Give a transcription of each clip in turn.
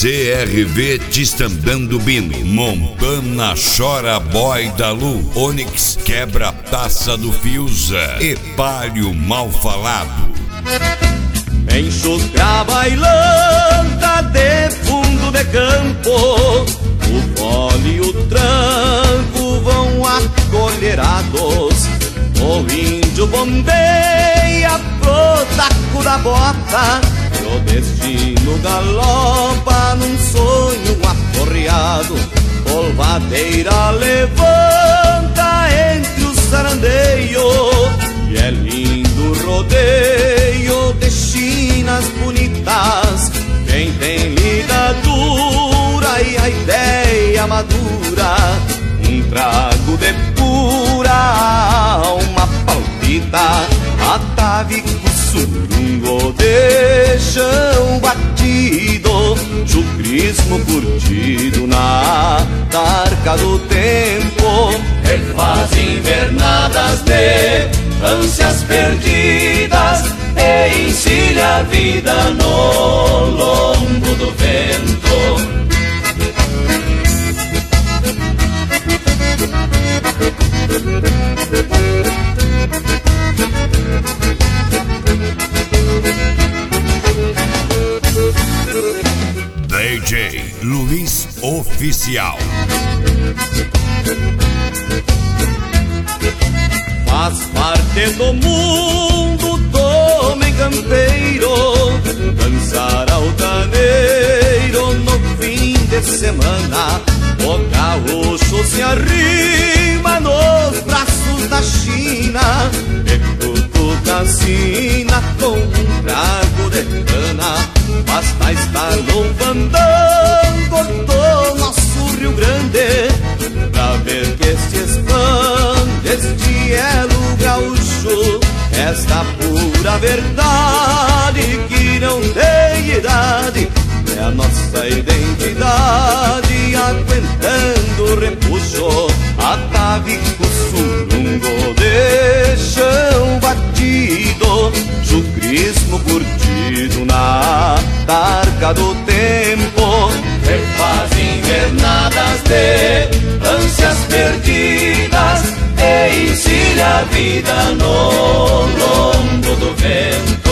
CRV Tistandando Bino, Montana Chora Boy da Lu, Onix Quebra a Taça do Fiuza e Palio Mal Falado. Enxutra bailanta de fundo de campo, o fole e o tranco vão acolherados. O índio bombeia pro taco da bota, e o destino galopa num sonho aporreado. Polvadeira levanta entre os sarandeios, e é lindo rodeio de chinas bonitas. Quem tem ligadura e a ideia madura, um trago de pura alma palpita. Atavico surungo de chão batido, chucrismo curtido na tarca do tempo. Refaz invernadas de ânsias perdidas e encilha a vida no lombo do vento. DJ Luiz Oficial. Faz parte do mundo do homem campeiro dançar altaneiro no fim de semana. O gaúcho se arrima nos braços da China e cutuca a sina com um trago de cana. Basta estar no fandango do nosso Rio Grande pra ver que se expande este elo gaúcho. Esta pura verdade que não tem idade é a nossa identidade, aguentando o repuxo. Atavico surungo de chão batido, chucrismo curtido na tarca do tempo. Refaz invernadas de ânsias perdidas e encilha a vida no lombo do vento.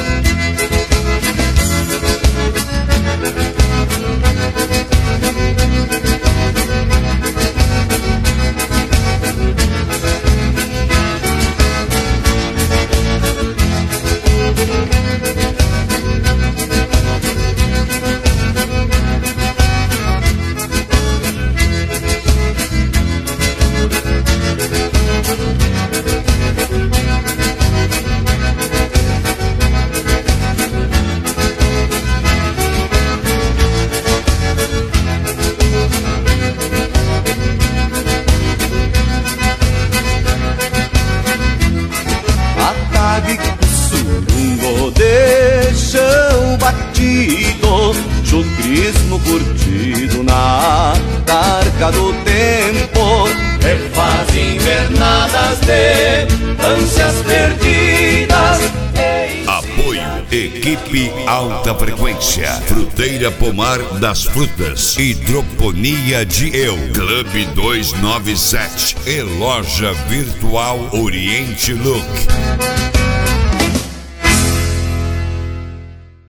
Chucrismo curtido na tarca do tempo. Refaz invernadas de ânsias perdidas. Apoio Equipe Alta Frequência, Fruteira Pomar das Frutas, Hidroponia de Eu, Clube 297 e Loja Virtual Oriente Look.